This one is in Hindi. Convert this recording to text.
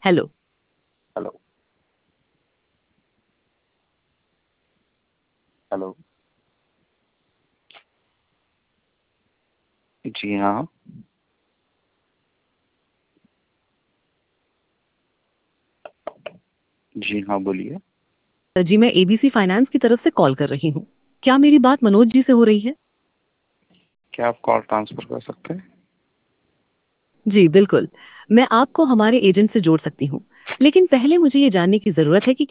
हेलो। हेलो। हेलो। जी हाँ। जी हाँ, बोलिए। जी, मैं एबीसी फाइनेंस की तरफ से कॉल कर रही हूँ। क्या मेरी बात मनोज जी से हो रही है? क्या आप कॉल ट्रांसफर कर सकते हैं? जी बिल्कुल। मैं आपको हमारे एजेंट से जोड़ सकती हूँ, लेकिन पहले मुझे ये जानने की जरूरत है कि